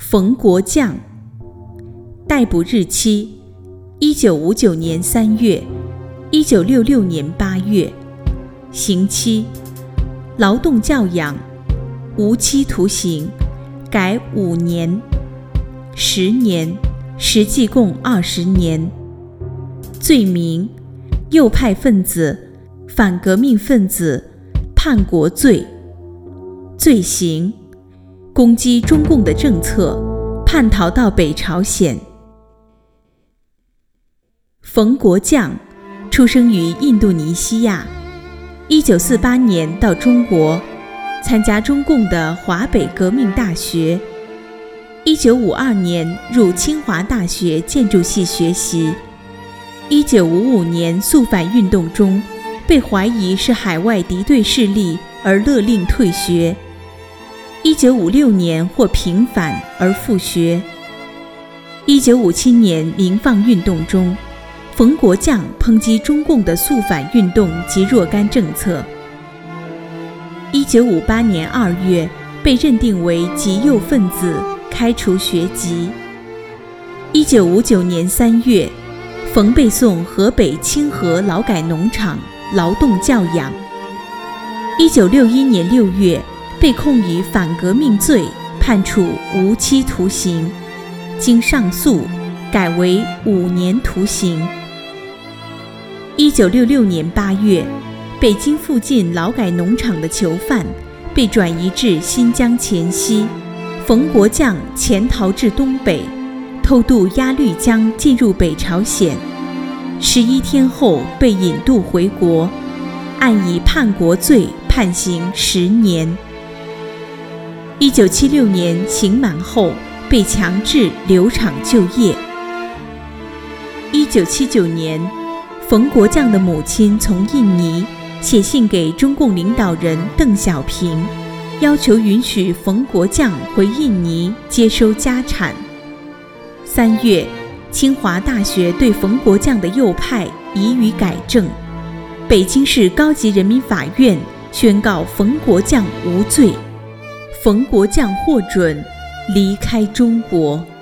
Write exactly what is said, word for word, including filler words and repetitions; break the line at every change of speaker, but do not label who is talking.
冯国将，逮捕日期一九五九年三月，一九六六年八月，刑期劳动教养，无期徒刑，改五年、十年，实际共二十年。罪名：右派分子、反革命分子，叛国罪。罪行：攻击中共的政策，叛逃到北朝鲜。冯国将出生于印度尼西亚，一九四八年到中国，参加中共的华北革命大学。一九五二年入清华大学建筑系学习。一九五五年肃反运动中，被怀疑是海外敌对势力而勒令退学。一九五六年获平反而复学。一九五七年民放运动中，冯国将抨击中共的肃反运动及若干政策。一九五八年二月被认定为极右分子，开除学籍。一九五九年三月，冯被送河北清河劳改农场劳动教养。一九六一年六月被控以反革命罪，判处无期徒刑，经上诉改为五年徒刑。一九六六年八月，北京附近劳改农场的囚犯被转移至新疆黔西，冯国将潜逃至东北，偷渡鸭绿江进入北朝鲜，十一天后被引渡回国，按以叛国罪判刑十年。一九七六年刑满后被强制留厂就业。一九七九年，冯国将的母亲从印尼写信给中共领导人邓小平，要求允许冯国将回印尼接收家产。三月，清华大学对冯国将的右派予以改正，北京市高级人民法院宣告冯国将无罪，冯国将获准离开中国。